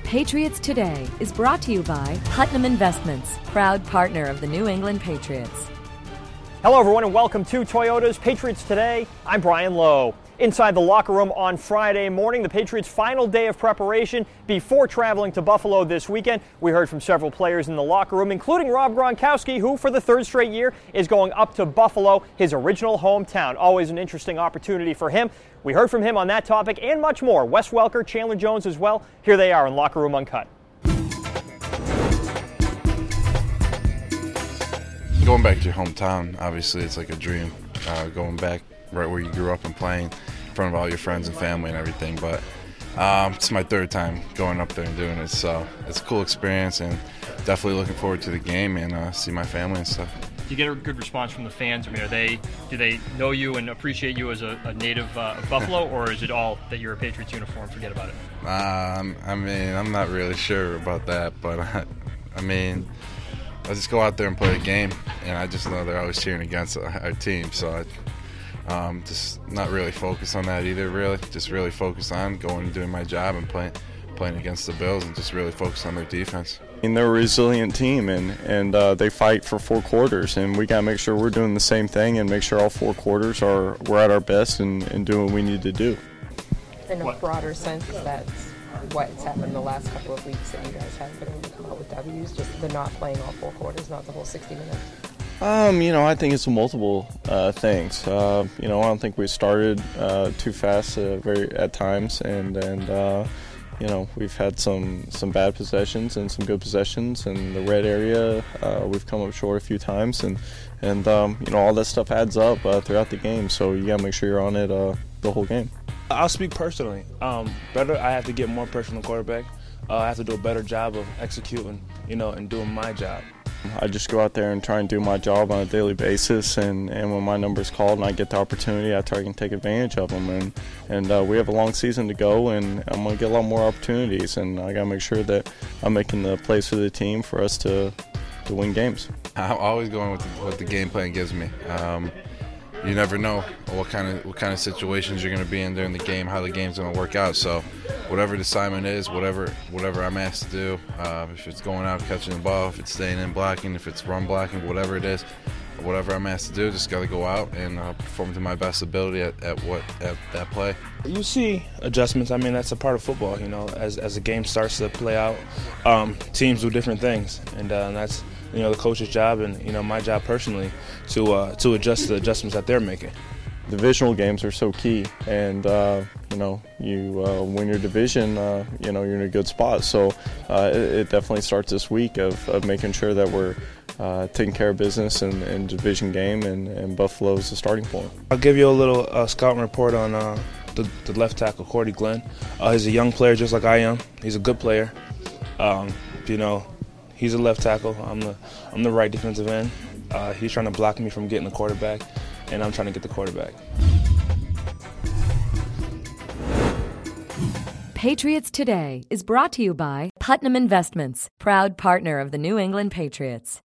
Patriots Today is brought to you by Putnam Investments, proud partner of the New England Patriots. Hello, everyone, and welcome to Toyota's Patriots Today. I'm Brian Lowe. Inside the locker room on Friday morning, the Patriots' final day of preparation before traveling to Buffalo this weekend. We heard from several players in the locker room, including Rob Gronkowski, who for the third straight year is going up to Buffalo, his original hometown. Always an interesting opportunity for him. We heard from him on that topic and much more. Wes Welker, Chandler Jones as well. Here they are in Locker Room Uncut. Going back to your hometown, obviously it's like a dream, going back right where you grew up and playing in front of all your friends and family and everything. But it's my third time going up there and doing it, so it's a cool experience and definitely looking forward to the game and see my family and stuff. Do you get a good response from the fans? I mean, do they know you and appreciate you as a native of Buffalo, or is it all that you're a Patriots uniform, forget about it? I mean, I'm not really sure about that, but I mean, I just go out there and play the game, and I just know they're always cheering against our team, so I just not really focused on that either, really. Just really focused on going and doing my job and playing against the Bills and just really focus on their defense. And they're a resilient team, and they fight for 4 quarters, and we got to make sure we're doing the same thing and make sure all 4 quarters we're at our best and doing what we need to do. In a broader sense, that's what's happened the last couple of weeks that you guys haven't been able to come out with W's, just the not playing all 4 quarters, not the whole 60 minutes? I think it's multiple things. I don't think we started too fast at times, and we've had some bad possessions and some good possessions. In the red area, we've come up short a few times, and all that stuff adds up throughout the game. So you got to make sure you're on it the whole game. I'll speak personally. I have to get more pressure on the quarterback. I have to do a better job of executing, and doing my job. I just go out there and try and do my job on a daily basis, and when my number's called and I get the opportunity, I try and take advantage of them. And we have a long season to go, and I'm going to get a lot more opportunities, and I got to make sure that I'm making the plays for the team for us to win games. I'm always going with what the game plan gives me. You never know what kind of situations you're going to be in during the game, how the game's going to work out. So whatever the assignment is, whatever I'm asked to do, if it's going out catching the ball, if it's staying in blocking, if it's run blocking, whatever it is, whatever I'm asked to do, just got to go out and perform to my best ability at that play. You see adjustments. I mean, that's a part of football. As the game starts to play out, teams do different things, and that's the coach's job and my job personally to adjust the adjustments that they're making. Divisional games are so key, and you win your division, you're in a good spot. So it definitely starts this week of making sure that we're taking care of business in division game, and Buffalo's the starting point. I'll give you a little scouting report on the left tackle, Cordy Glenn. He's a young player just like I am. He's a good player. He's a left tackle. I'm the right defensive end. He's trying to block me from getting the quarterback, and I'm trying to get the quarterback. Patriots Today is brought to you by Putnam Investments, proud partner of the New England Patriots.